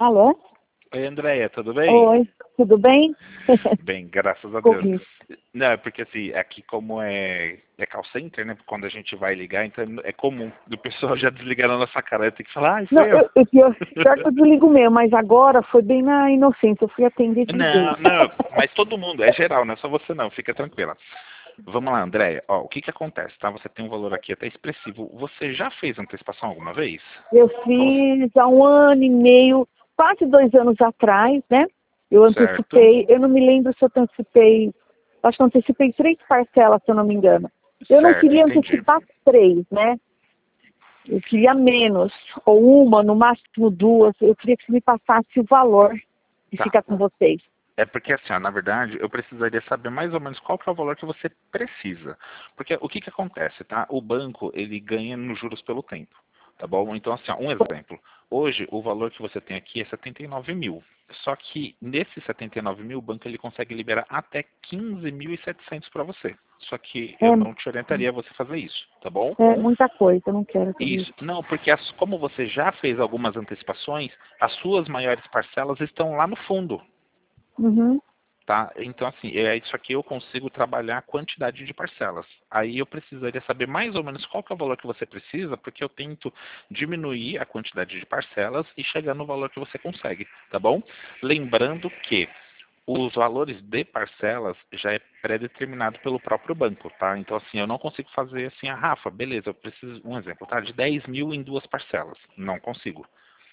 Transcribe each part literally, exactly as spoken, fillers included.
Alô? Oi, Andréia, tudo bem? Oi, tudo bem? Bem, graças a Deus. Corri. Não, é porque assim, aqui como é, é call center, né? Quando a gente vai ligar, então é comum do pessoal já desligar na nossa cara, tem que falar, ai, Não, foi eu. eu, eu, pior, pior que eu desligo mesmo, mas agora foi bem na inocência, eu fui atender de Não, vez. não, mas todo mundo, é geral, não é só você não, fica tranquila. Vamos lá, Andréia, ó, o que que acontece, tá? Você tem um valor aqui até expressivo. Você já fez antecipação alguma vez? Eu Ou- fiz há um ano e meio, quase dois anos atrás, né? Eu Certo, antecipei, eu não me lembro se eu antecipei, acho que eu antecipei três parcelas, se eu não me engano. Eu não certo, queria entendi. antecipar três, né? Eu queria menos, ou uma, no máximo duas. Eu queria que você me passasse o valor de Tá. ficar com vocês. É porque assim, ó, na verdade, eu precisaria saber mais ou menos qual que é o valor que você precisa. Porque o que que acontece, tá? O banco, ele ganha nos juros pelo tempo, tá bom? Então, assim, ó, um exemplo. Hoje, o valor que você tem aqui é setenta e nove mil. Só que nesses setenta e nove mil, o banco ele consegue liberar até quinze mil e setecentos para você. Só que eu não te orientaria a você fazer isso, tá bom? É, é muita coisa, eu não quero tudo Isso. isso. Não, porque as- como você já fez algumas antecipações, as suas maiores parcelas estão lá no fundo. Uhum. Tá? Então, assim, é isso aqui eu consigo trabalhar a quantidade de parcelas. Aí eu precisaria saber mais ou menos qual que é o valor que você precisa, porque eu tento diminuir a quantidade de parcelas e chegar no valor que você consegue, tá bom? Lembrando que os valores de parcelas já é pré-determinado pelo próprio banco, tá? Então, assim, eu não consigo fazer assim, a Rafa, beleza, eu preciso, um exemplo, tá? De dez mil em duas parcelas. Não consigo.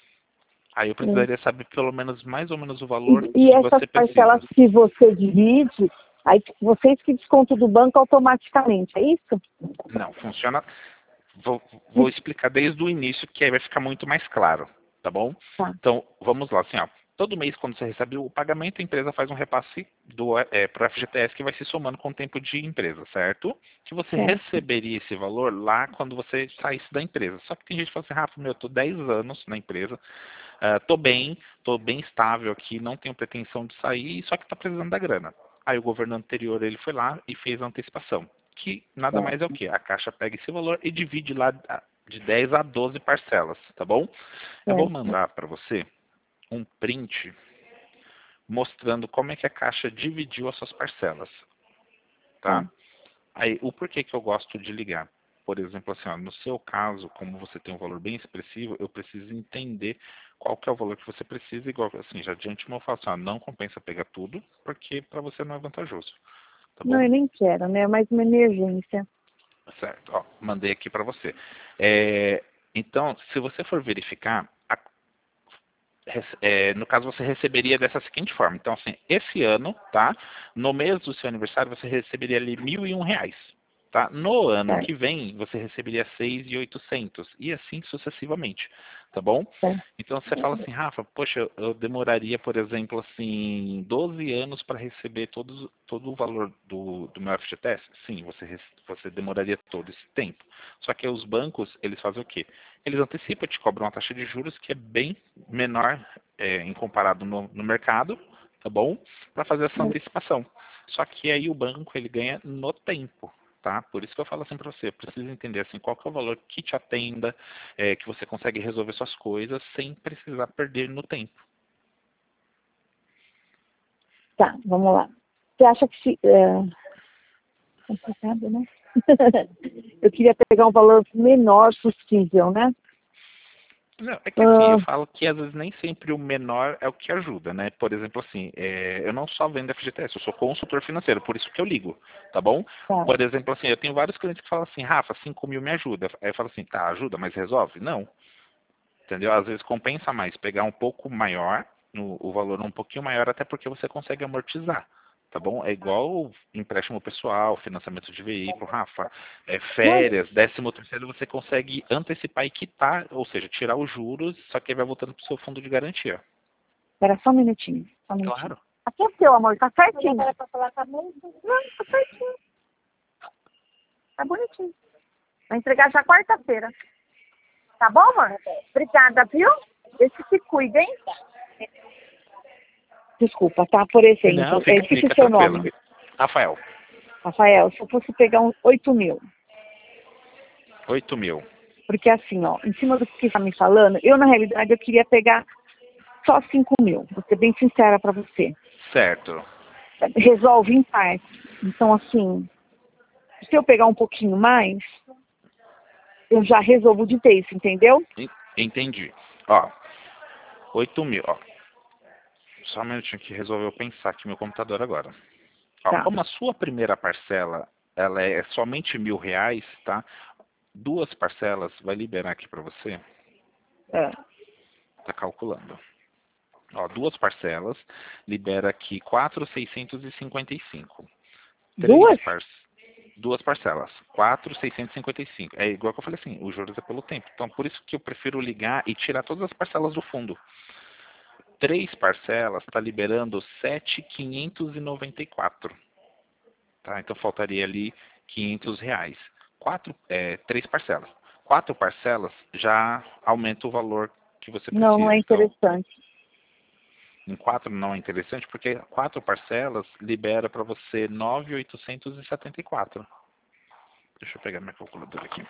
Aí eu É. precisaria saber pelo menos mais ou menos o valor E, e que essas você parcelas precisa. que você divide, aí vocês que descontam do banco automaticamente, é isso? Não, funciona. Vou, vou explicar desde o início, que aí vai ficar muito mais claro, tá bom? Tá, Então, vamos lá, assim, ó. Todo mês, quando você recebe o pagamento, a empresa faz um repasse do, é, para o F G T S que vai se somando com o tempo de empresa, certo? Que você certo. receberia esse valor lá quando você saísse da empresa. Só que tem gente que fala assim, Rafa, meu, eu tô dez anos na empresa, uh, tô bem, tô bem estável aqui, não tenho pretensão de sair, só que tá precisando da grana. Aí o governo anterior, ele foi lá e fez a antecipação, que nada mais é o certo. que? A Caixa pega esse valor e divide lá de dez a doze parcelas, tá bom? Eu vou Certo. mandar para você um print mostrando como é que a Caixa dividiu as suas parcelas, Tá. tá? Aí, o porquê que eu gosto de ligar? Por exemplo, assim, ó, no seu caso, como você tem um valor bem expressivo, eu preciso entender qual que é o valor que você precisa, igual assim, já de antemão eu falo assim, ó, não compensa pegar tudo, porque para você não é vantajoso, tá Não, bom? eu nem quero, né? É mais uma emergência. Certo, ó, mandei aqui para você. É, então, se você for verificar, a- rece- é, no caso você receberia dessa seguinte forma. Então, assim, esse ano, tá? No mês do seu aniversário você receberia ali mil e um reais. Tá? No ano Certo, que vem você receberia seis mil e oitocentos e assim sucessivamente, tá bom? certo. Então você fala assim, Rafa, poxa, eu, eu demoraria, por exemplo, assim, doze anos para receber todos, todo o valor do, do meu F G T S? Sim, você, rece- você demoraria todo esse tempo. Só que os bancos, eles fazem o quê? Eles antecipam, te cobram uma taxa de juros que é bem menor é, em comparado no, no mercado, tá bom? Para fazer essa antecipação. Só que aí o banco ele ganha no tempo, tá? Por isso que eu falo assim para você, precisa entender assim qual que é o valor que te atenda, é, que você consegue resolver suas coisas sem precisar perder no tempo. Tá, vamos lá. Você acha que se... É... complicado, né? Eu queria pegar um valor menor possível, né? Não, é que assim, eu Ah, falo que às vezes nem sempre o menor é o que ajuda, né? Por exemplo, assim, é, eu não só vendo F G T S, eu sou consultor financeiro, por isso que eu ligo, tá bom? tá. Por exemplo, assim, eu tenho vários clientes que falam assim, Rafa, cinco mil me ajuda. Aí eu falo assim, tá, ajuda, mas resolve? Não. Entendeu? Às vezes compensa mais pegar um pouco maior, no, o valor um pouquinho maior, até porque você consegue amortizar. Tá bom? É igual empréstimo pessoal, financiamento de veículo, Rafa. É, Não, férias, décimo terceiro, você consegue antecipar e quitar, ou seja, tirar os juros, só que aí vai voltando para o seu fundo de garantia. espera só um minutinho, só um minutinho. Claro. Aqui é seu, amor, tá certinho. Não, tá certinho, tá bonitinho. Vai entregar já quarta-feira. Tá bom, amor? Obrigada, viu? Deixa que se cuida, hein? Desculpa, tá? Por Não, exemplo, eu fica, esqueci o fica seu tranquila. nome, Rafael, Rafael. Se eu fosse pegar uns oito mil, oito mil. porque assim, ó, em cima do que você está me falando, eu, na realidade, eu queria pegar só cinco mil. Vou ser bem sincera para você. Certo. Resolve em parte. Então, assim, se eu pegar um pouquinho mais, eu já resolvo de vez, entendeu? Entendi. Ó, oito mil, ó. Só um minutinho que resolveu pensar aqui meu computador agora. Ó, Tá. como a sua primeira parcela ela é somente mil reais, tá? Duas parcelas, vai liberar aqui para você. É. Tá calculando. Ó, duas parcelas, libera aqui quatro mil seiscentos e cinquenta e cinco. Duas? Três par... Duas parcelas, quatro mil seiscentos e cinquenta e cinco. É igual que eu falei assim, os juros é pelo tempo. Então, por isso que eu prefiro ligar e tirar todas as parcelas do fundo. Três parcelas está liberando sete mil quinhentos e noventa e quatro. Tá? Então faltaria ali quinhentos reais. Quatro, é, três parcelas. Quatro parcelas já aumenta o valor que você Não, não precisa. é Então, interessante. em quatro não é interessante porque quatro parcelas libera para você nove mil oitocentos e setenta e quatro. Deixa eu pegar minha calculadora aqui.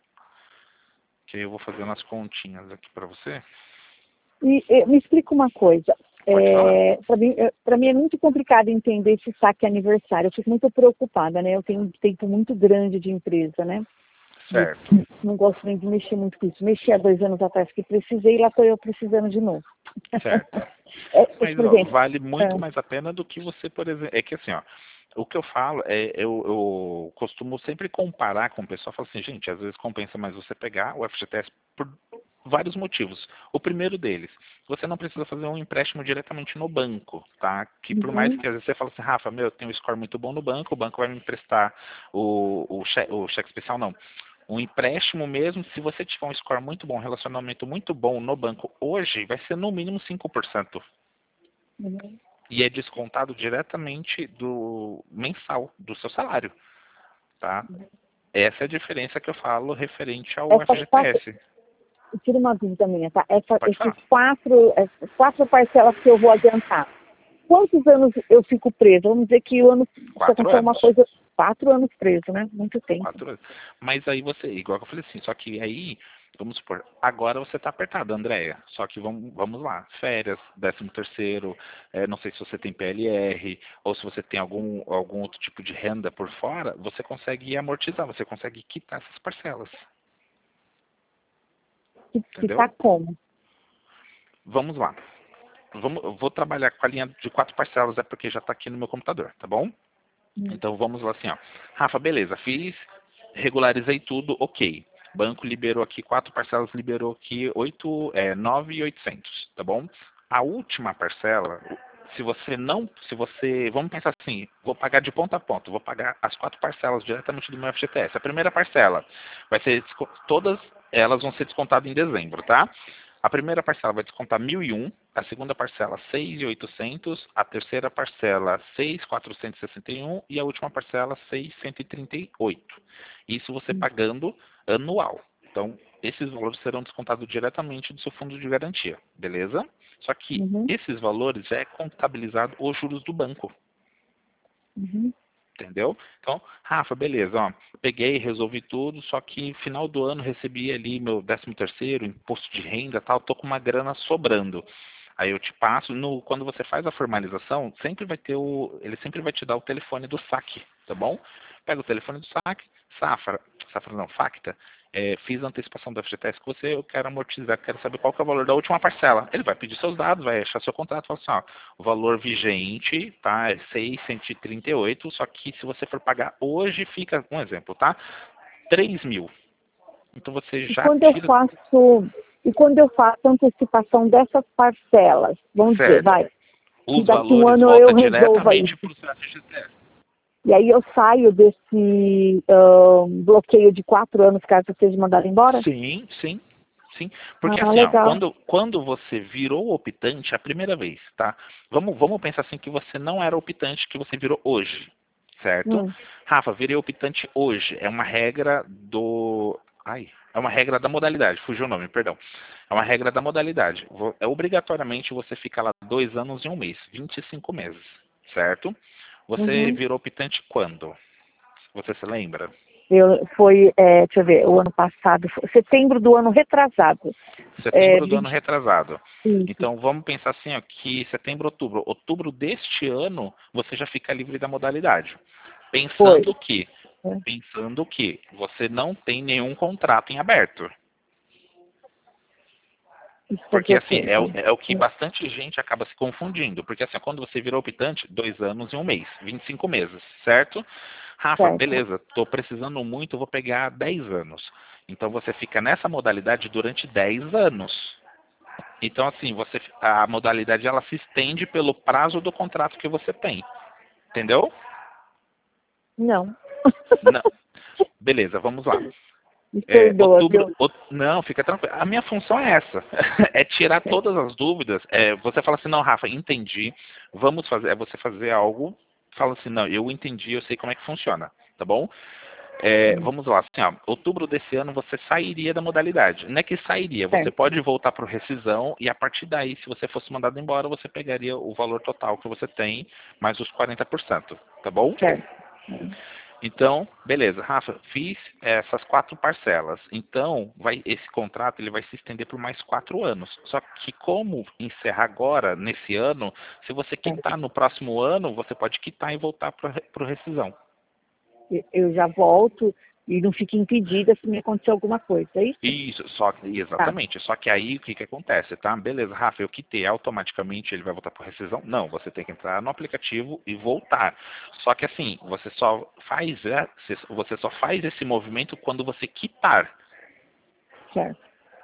Que aí eu vou fazendo as continhas aqui para você. E, e, me explica uma coisa. Pode falar. É, para mim, é, pra mim é muito complicado entender esse saque aniversário. Eu fico muito preocupada, né? Eu tenho um tempo muito grande de empresa, né? Certo. Não, não gosto nem de mexer muito com isso. Mexi há dois anos atrás que precisei e lá estou eu precisando de novo. Certo. É, Mas por ó, exemplo, vale muito é, mais a pena do que você, por exemplo. É que assim, ó, o que eu falo é, eu, eu costumo sempre comparar com o pessoal, falo assim, gente, às vezes compensa mais você pegar o F G T S por vários motivos. O primeiro deles, você não precisa fazer um empréstimo diretamente no banco, tá? Que por mais uhum, que às vezes você fale assim, Rafa, meu, eu tenho um score muito bom no banco, o banco vai me emprestar o, o, cheque, o cheque especial, não. Um empréstimo mesmo, se você tiver um score muito bom, um relacionamento muito bom no banco hoje, vai ser no mínimo cinco por cento. uhum. E é descontado diretamente do mensal, do seu salário, tá? Essa é a diferença que eu falo referente ao Essas quatro, F G T S. tira uma dúvida minha, tá? Essa, Pode esses falar. quatro, essas quatro parcelas que eu vou adiantar, quantos anos eu fico preso? Vamos dizer que o ano, se Quatro acontecer uma anos. coisa, quatro anos preso, né? Muito tempo. Quatro anos. Mas aí você, igual que eu falei assim, só que aí, vamos supor, agora você está apertado, Andréia. Só que vamos, vamos lá, férias, décimo terceiro, é, não sei se você tem P L R, ou se você tem algum, algum outro tipo de renda por fora, você consegue amortizar, você consegue quitar essas parcelas. Que, que tá Entendeu? como? Vamos lá. Vamos, eu vou trabalhar com a linha de quatro parcelas, é porque já está aqui no meu computador, tá bom? Hum. Então vamos lá assim, ó. Rafa, beleza, fiz, regularizei tudo, ok. Banco liberou aqui, quatro parcelas liberou aqui oito, é, nove mil e oitocentos, tá bom? A última parcela, se você não, se você, vamos pensar assim, vou pagar de ponta a ponta, vou pagar as quatro parcelas diretamente do meu F G T S. A primeira parcela vai ser, todas elas vão ser descontadas em dezembro, tá? A primeira parcela vai descontar mil e um, a segunda parcela seis mil e oitocentos, a terceira parcela seis mil quatrocentos e sessenta e um e a última parcela seiscentos e trinta e oito. Isso você pagando anual. Então, esses valores serão descontados diretamente do seu fundo de garantia, beleza? Só que Uhum, esses valores já é contabilizado os juros do banco. uhum. Entendeu? Então, Rafa, beleza, ó, peguei, resolvi tudo, só que final do ano recebi ali meu décimo terceiro, imposto de renda, tal, tô com uma grana sobrando. Aí eu te passo, no, quando você faz a formalização, sempre vai ter o, ele sempre vai te dar o telefone do saque, tá bom? Pega o telefone do saque, Safra, Safra não, Facta, é, fiz a antecipação do F G T S que você, eu quero amortizar, quero saber qual que é o valor da última parcela. Ele vai pedir seus dados, vai achar seu contrato, fala assim, ó, o valor vigente, tá, é seiscentos e trinta e oito, só que se você for pagar hoje, fica, um exemplo, tá, três mil. Então você E já quando eu tira, faço, e quando eu faço a antecipação dessas parcelas, vamos dizer, certo, vai, que os daqui um valores ano eu voltam resolva diretamente isso. para o seu F G T S. E aí eu saio desse ahn, bloqueio de quatro anos, caso eu seja mandado embora? Sim, sim, sim. Porque Ah, assim, ó, legal. quando, quando você virou optante a primeira vez, tá? Vamos, vamos pensar assim que você não era optante, que você virou hoje, certo? Hum, Rafa, virei optante hoje. É uma regra do... Ai, é uma regra da modalidade, fugiu o nome, perdão. É uma regra da modalidade. Vo- É obrigatoriamente você ficar lá dois anos e um mês, vinte e cinco meses, certo? Você uhum. virou optante quando? Você se lembra? Eu, foi, é, deixa eu ver, o ano passado, foi setembro do ano retrasado. Setembro É, do ano vinte retrasado. Isso, Então vamos pensar assim, ó, que setembro, outubro. Outubro deste ano, você já fica livre da modalidade. foi. Pensando que, É, pensando que você não tem nenhum contrato em aberto. isso Porque fazia o assim, é, o- tempo. é o que bastante gente acaba se confundindo. Porque assim, quando você virou optante, dois anos e um mês, vinte e cinco meses, certo? Rafa, Certo. beleza, estou precisando muito, eu vou pegar dez anos. Então você fica nessa modalidade durante dez anos. Então assim, você, a modalidade ela se estende pelo prazo do contrato que você tem. Entendeu? Não. Não. Beleza, vamos lá. Me É, perdoa, outubro, viu? out- não, fica tranquilo. A minha função é essa, é tirar É, todas as dúvidas. É, você fala assim, não, Rafa, entendi. Vamos fazer, é você fazer algo. Fala assim, não, eu entendi, eu sei como é que funciona, tá bom? É, hum, vamos lá, assim, ó, outubro desse ano você sairia da modalidade. Não é que sairia, você certo. pode voltar para rescisão e a partir daí, se você fosse mandado embora, você pegaria o valor total que você tem, mais os quarenta por cento, tá bom? Certo. Hum, Então, beleza, Rafa, fiz essas quatro parcelas. Então, vai, esse contrato ele vai se estender por mais quatro anos. Só que como encerrar agora, nesse ano, se você certo. quitar no próximo ano, você pode quitar e voltar para o rescisão. Eu eu já volto e não fico impedida se me acontecer alguma coisa, é isso? Isso, só que, Tá, exatamente. Só que aí o que, que acontece, tá? Beleza, Rafa, eu quitei automaticamente, ele vai voltar por rescisão? Não, você tem que entrar no aplicativo e voltar. Só que assim, você só faz, é, você só faz esse movimento quando você quitar, certo.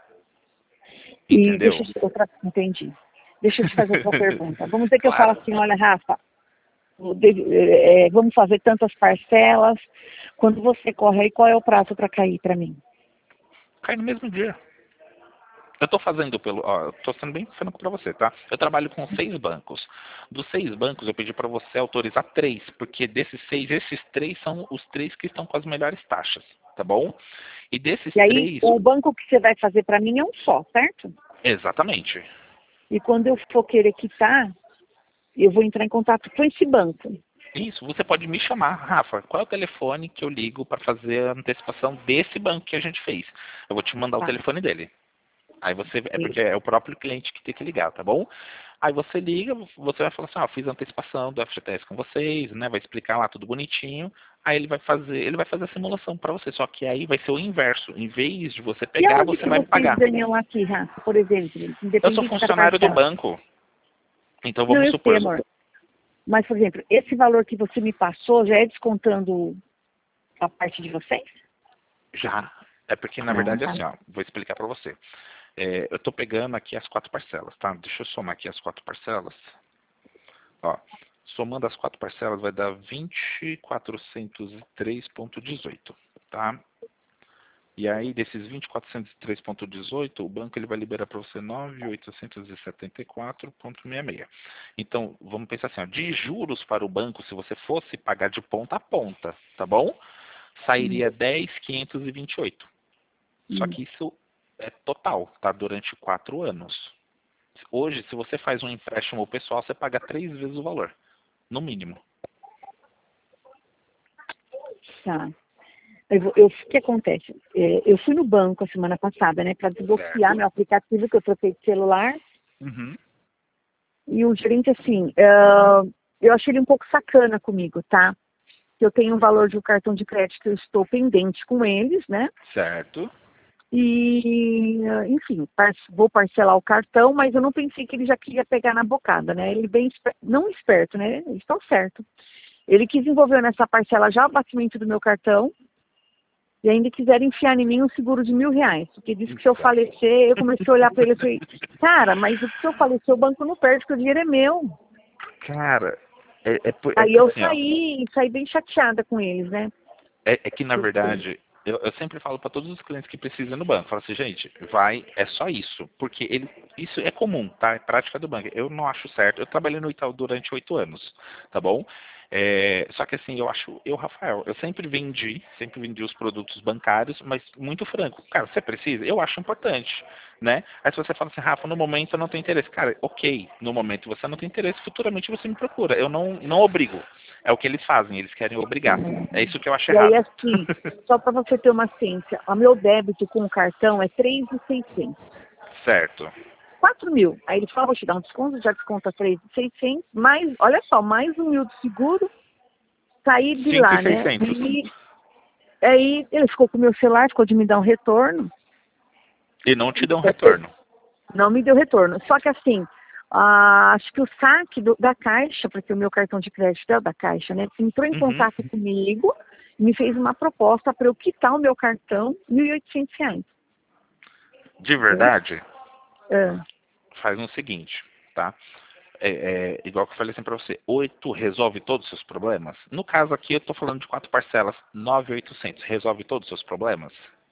E deixa entendeu? eu te, outra, entendi. Deixa eu te fazer outra pergunta. Vamos dizer que eu falo Claro. assim, olha, Rafa, o de- é, vamos fazer tantas parcelas. Quando você corre aí, qual é o prazo para cair para mim? Cai no mesmo dia. Eu estou fazendo pelo. Ó, estou sendo bem franco para você, tá? Eu trabalho com seis bancos. Dos seis bancos, eu pedi para você autorizar três, porque desses seis, esses três são os três que estão com as melhores taxas, tá bom? E desses E aí, três, o banco que você vai fazer para mim é um só, certo? exatamente. E quando eu for querer quitar, eu vou entrar em contato com esse banco. Isso, você pode me chamar, Rafa. Qual é o telefone que eu ligo para fazer a antecipação desse banco que a gente fez? Eu vou te mandar o Tá. telefone dele. Aí você, é E, porque é o próprio cliente que tem que ligar, tá bom? Aí você liga, você vai falar assim, ah, fiz a antecipação do F G T S com vocês, né? Vai explicar lá tudo bonitinho. Aí ele vai fazer, ele vai fazer a simulação para você. Só que aí vai ser o inverso. Em vez de você e pegar, aonde você que vai vocês pagar. ganham aqui, Rafa, por exemplo, Eu sou independente da funcionário do parcela? banco, então Não, vamos eu sei, supor, amor. Mas, por exemplo, esse valor que você me passou já é descontando a parte de vocês? já. É porque na Ah, verdade é tá. assim, ó, vou explicar para você. É, eu estou pegando aqui as quatro parcelas, tá? Deixa eu somar aqui as quatro parcelas. Ó, somando as quatro parcelas vai dar vinte mil quatrocentos e três vírgula dezoito, tá? E aí, desses vinte mil quatrocentos e três vírgula dezoito, o banco ele vai liberar para você nove mil oitocentos e setenta e quatro vírgula sessenta e seis. Então, vamos pensar assim, ó, de juros para o banco, se você fosse pagar de ponta a ponta, tá bom? Hum, Sairia dez mil quinhentos e vinte e oito. Só hum. que isso é total, tá? Durante quatro anos. Hoje, se você faz um empréstimo ao pessoal, você paga três vezes o valor, no mínimo. Tá. Eu, vou- eu- o que acontece? É, eu fui no banco a semana passada, né, para desbloquear Certo? meu aplicativo que eu troquei de celular. Uhum. E o gerente, assim, é, eu achei ele um pouco sacana comigo, tá? Eu tenho um valor de um cartão de crédito que eu estou pendente com eles, né? Certo? E, enfim, par- vou parcelar o cartão, mas eu não pensei que ele já queria pegar na bocada, né? Ele bem, esper- não esperto, né? Eles estão certo. Ele quis envolver nessa parcela já o abatimento do meu cartão e ainda quiseram enfiar em mim um seguro de mil reais. Porque disse que se eu Então. falecer, eu comecei a olhar para ele e falei, cara, mas se eu falecer, o banco não perde, porque o dinheiro é meu. Cara, é, é, por- é Aí que eu assim, ó, saí, saí bem chateada com eles, né? é, é que na Porque, verdade, eu, eu sempre falo para todos os clientes que precisam no banco, falo assim, gente, vai, é só isso, porque ele, isso é comum, tá? É prática do banco. Eu não acho certo. Eu trabalhei no Itaú durante oito anos, tá bom? É, só que assim, eu acho, eu, Rafael, eu sempre vendi, sempre vendi os produtos bancários, mas muito franco. Cara, você precisa? Eu acho importante, né? Aí se você fala assim, Rafa, no momento eu não tenho interesse. Cara, ok, no momento você não tem interesse, futuramente você me procura. Eu não, não obrigo. É o que eles fazem, eles querem obrigar. É isso que eu acho E aí, errado. assim, só para você ter uma ciência, o meu débito com o cartão é três mil e seiscentos. Certo. quatro mil. Aí ele fala, vou te dar um desconto, já desconta três mil e seiscentos, mais, olha só, mais um mil de seguro, saí de cinco lá, e né? seiscentos. E aí ele ficou com o meu celular, ficou de me dar um retorno. E não te dão retorno. Não me deu retorno. Só que assim, ah, acho que o saque do, da Caixa, porque o meu cartão de crédito é o da Caixa, né? Entrou em Uhum. contato comigo e me fez uma proposta para eu quitar o meu cartão, mil e oitocentos reais. De verdade, É. faz o seguinte, tá? É, é, igual que eu falei assim pra você, oito resolve todos os seus problemas? No caso aqui eu tô falando de quatro parcelas, nove mil e oitocentos, resolve todos os seus problemas?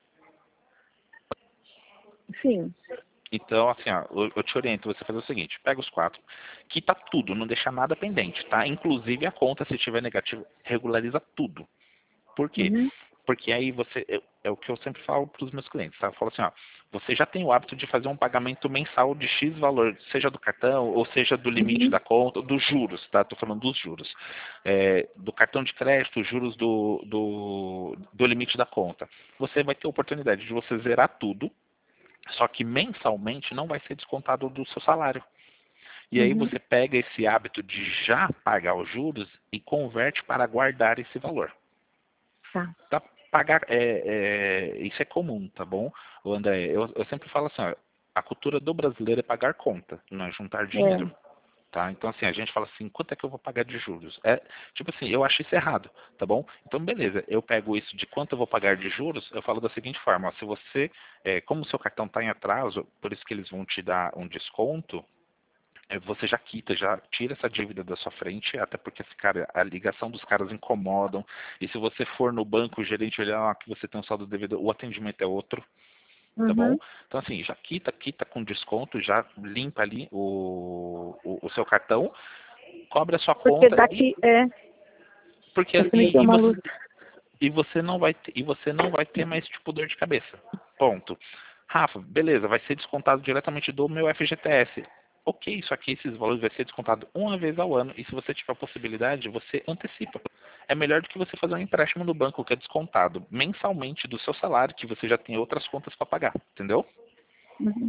Sim. Então, assim, ó, eu, eu te oriento você fazer o seguinte, pega os quatro, quita tudo, não deixa nada pendente, tá? Inclusive a conta, se tiver negativo, regulariza tudo. Por quê? Uhum. Porque aí você, é, é o que eu sempre falo para os meus clientes, tá? Eu falo assim, ó, você já tem o hábito de fazer um pagamento mensal de X valor, seja do cartão, ou seja do limite Uhum. da conta, dos juros, tá? Tô falando dos juros. É, do cartão de crédito, juros do, do, do limite da conta. Você vai ter a oportunidade de você zerar tudo, só que mensalmente não vai ser descontado do seu salário. E aí Uhum. você pega esse hábito de já pagar os juros e converte para guardar esse valor. Tá. Tá, pagar, é, é, isso é comum, tá bom? O André, eu, eu sempre falo assim, ó, a cultura do brasileiro é pagar conta, não é juntar dinheiro. É. Tá? Então, assim, a gente fala assim, quanto é que eu vou pagar de juros? É, tipo assim, eu acho isso errado, tá bom? Então, beleza, eu pego isso de quanto eu vou pagar de juros, eu falo da seguinte forma, ó, se você, é, como o seu cartão está em atraso, por isso que eles vão te dar um desconto, é, você já quita, já tira essa dívida da sua frente, até porque, esse cara, a ligação dos caras incomodam, e se você for no banco, o gerente olhar ah, que você tem um saldo devido, o atendimento é outro, tá bom? Uhum. Então, assim, já quita, quita com desconto, já limpa ali o, o, o seu cartão, cobre a sua Porque conta e daqui é. porque Você me deu e, e uma você luz. e você não vai ter, e você não vai ter mais tipo dor de cabeça. Ponto. Rafa, beleza, vai ser descontado diretamente do meu F G T S. Ok, isso aqui, esses valores vai ser descontado uma vez ao ano e se você tiver a possibilidade, você antecipa. É melhor do que você fazer um empréstimo no banco que é descontado mensalmente do seu salário, que você já tem outras contas para pagar, entendeu? Uhum.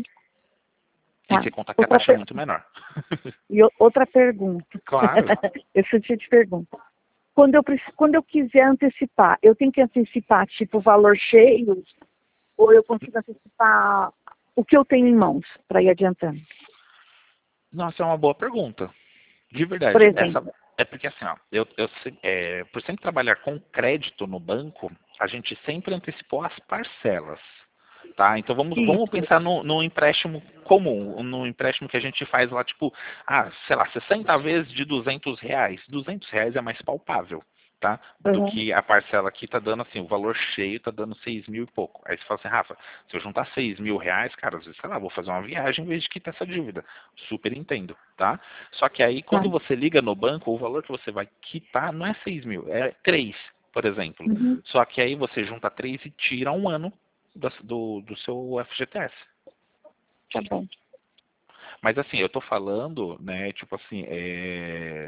E Tá. você conta que a Outra, taxa é per... muito menor. e o- outra pergunta. Claro. Esse tipo de pergunta. Quando eu, preci- quando eu quiser antecipar, eu tenho que antecipar, tipo, o valor cheio, ou eu consigo antecipar o que eu tenho em mãos para ir adiantando? Nossa, é uma boa pergunta. De Por verdade, essa exemplo. é porque assim, ó, eu, eu se- é, por sempre trabalhar com crédito no banco, a gente sempre antecipou as parcelas, tá? Então vamos, vamos Isso. pensar no, no empréstimo comum, no empréstimo que a gente faz lá, tipo, ah, sei lá, sessenta vezes de duzentos reais. duzentos reais é mais palpável, tá? Do Uhum. que a parcela aqui tá dando assim, o valor cheio tá dando seis mil e pouco. Aí você fala assim, Rafa, se eu juntar seis mil reais, cara, às vezes, sei lá, vou fazer uma viagem em vez de quitar essa dívida. Super entendo, tá? Só que aí, Tá. quando você liga no banco, o valor que você vai quitar não é seis mil, é três, por exemplo. Uhum. Só que aí você junta três e tira um ano do, do, do seu F G T S. Tá bom. Mas assim, eu tô falando, né, tipo assim, é...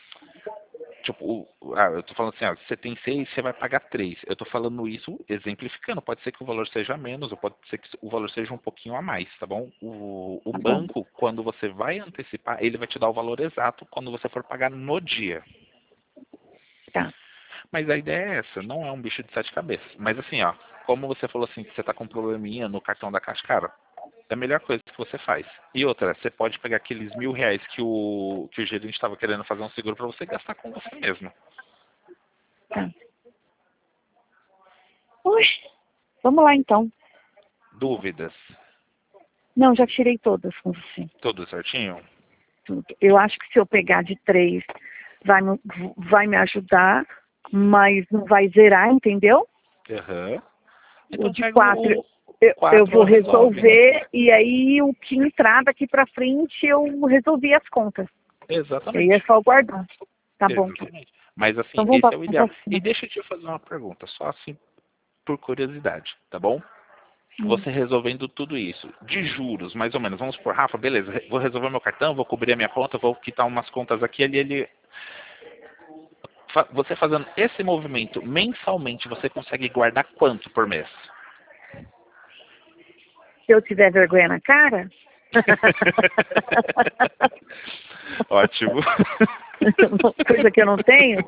Tipo, o- ah, eu tô falando assim, ah, você tem seis, você vai pagar três. Eu tô falando isso exemplificando. Pode ser que o valor seja menos, ou pode ser que o valor seja um pouquinho a mais, tá bom? O, o Tá bom. banco, quando você vai antecipar, ele vai te dar o valor exato quando você for pagar no dia. Tá. Mas a ideia é essa, não é um bicho de sete cabeças. Mas assim, ó, como você falou assim, que você tá com um probleminha no cartão da Caixa, cara, é a melhor coisa que você faz. E outra, você pode pegar aqueles mil reais que o, que o gerente estava querendo fazer um seguro para você gastar com você mesmo. Tá. Ui. Vamos lá, então. Dúvidas? Não, já tirei todas com você. Tudo certinho? Tudo. Eu acho que se eu pegar de três, vai, me- vai me ajudar, mas não vai zerar, entendeu? Aham. O Então de pega quatro, o, o eu, eu vou quatro resolve. resolver, e aí o que entrar daqui pra frente, eu resolvi as contas. E aí é Exatamente. só guardar. Tá bom. Exatamente. Mas assim, Então vamos esse pra, é o vamos ideal. pra E cima. deixa eu te fazer uma pergunta, só assim por curiosidade, tá bom? Hum. Você resolvendo tudo isso, de juros, mais ou menos, vamos por Rafa, beleza, re- vou resolver meu cartão, vou cobrir a minha conta, vou quitar umas contas aqui, ali, ali. Fa- Você fazendo esse movimento mensalmente, você consegue guardar quanto por mês? Se eu tiver vergonha na cara? Ótimo. Coisa que eu não tenho?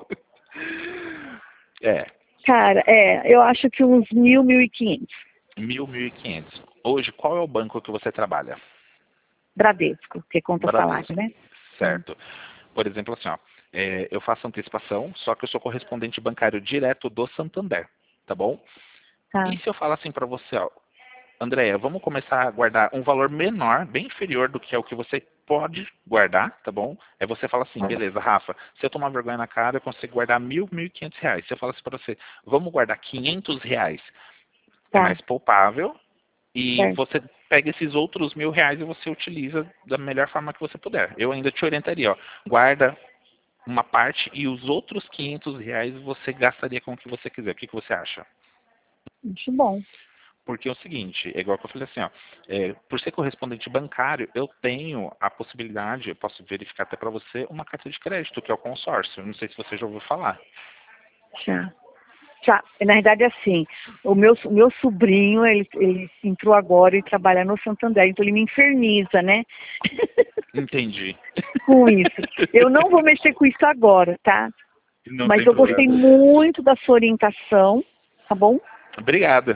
É, Cara, é, eu acho que uns mil, mil e quinhentos. mil, mil e quinhentos. Hoje, qual é o banco que você trabalha? Bradesco, que conta salário, Bradesco. né? Hum. Certo. Por exemplo, assim, ó, é, eu faço antecipação, só que eu sou correspondente bancário direto do Santander, tá bom? Tá. E se eu falar assim para você, ó, Andréia, vamos começar a guardar um valor menor, bem inferior do que é o que você pode guardar, tá bom? É você falar assim, beleza, Rafa, se eu tomar vergonha na cara, eu consigo guardar mil, mil e quinhentos reais. Se eu falar assim para você, vamos guardar quinhentos reais, é Tá, mais poupável e certo. você pega esses outros mil reais e você utiliza da melhor forma que você puder. Eu ainda te orientaria, ó, guarda uma parte e os outros quinhentos reais você gastaria com o que você quiser. O que, que você acha? Muito bom. Porque é o seguinte, é igual que eu falei assim, ó, é, por ser correspondente bancário, eu tenho a possibilidade, eu posso verificar até para você, uma carta de crédito, que é o consórcio. Não sei se você já ouviu falar. Já. Já. Na verdade, assim, o meu, o meu sobrinho, ele, ele entrou agora e trabalha no Santander, então ele me inferniza, né? Entendi. Com isso. Eu não vou mexer com isso agora, tá? Não Mas tem eu gostei problema. muito da sua orientação, tá bom? Obrigada.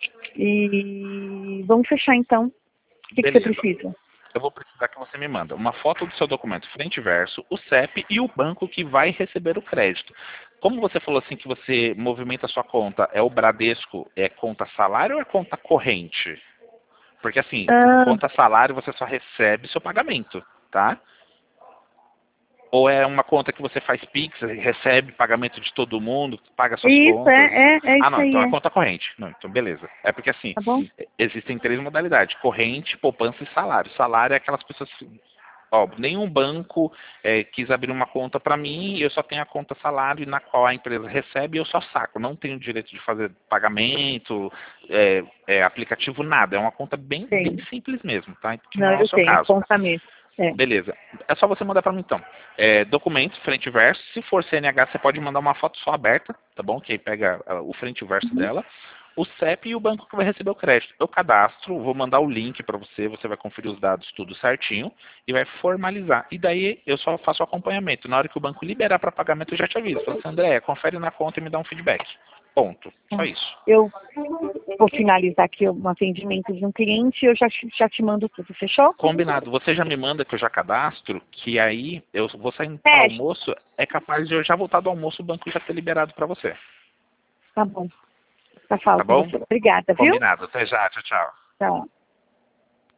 E vamos fechar então. O que, que você Beleza. precisa? Eu vou precisar que você me manda uma foto do seu documento frente e verso, o C E P e o banco que vai receber o crédito. Como você falou assim que você movimenta a sua conta, é o Bradesco, é conta salário ou é conta corrente? Porque assim, Ah, conta salário você só recebe seu pagamento, tá? Ou é uma conta que você faz Pix, recebe pagamento de todo mundo, paga suas isso, contas? é, é, é Ah, isso não, aí, então é é. conta corrente. Não, então beleza. É porque assim, Tá bom? existem três modalidades: corrente, poupança e salário. Salário é aquelas pessoas. Ó, nenhum banco é, quis abrir uma conta para mim, eu só tenho a conta salário na qual a empresa recebe e eu só saco. Não tenho direito de fazer pagamento, é, é, aplicativo, nada. É uma conta bem, bem Tenho. simples mesmo, tá? Que Não, não é o eu seu tenho, caso. apontamento. É. Beleza. É só você mandar para mim então. É, documentos, frente e verso. Se for C N H, você pode mandar uma foto só aberta, tá bom? Que aí pega ah, o frente e verso Uhum. dela. O C E P e o banco que vai receber o crédito. Eu cadastro, vou mandar o link para você, você vai conferir os dados tudo certinho e vai formalizar. E daí eu só faço o acompanhamento. Na hora que o banco liberar para pagamento, eu já te aviso. Falo assim, André, confere na conta e me dá um feedback. Ponto. Só isso. Eu vou finalizar aqui um atendimento de um cliente e eu já, te- já te mando tudo, fechou? Combinado. Você já me manda que eu já cadastro, que aí eu vou sair para É, almoço, é capaz de eu já voltar do almoço, o banco já ter liberado para você. tá bom. Tá Tá falo com bom? você. Obrigada, viu? Combinado. Até já. Tchau, tchau. Tchau.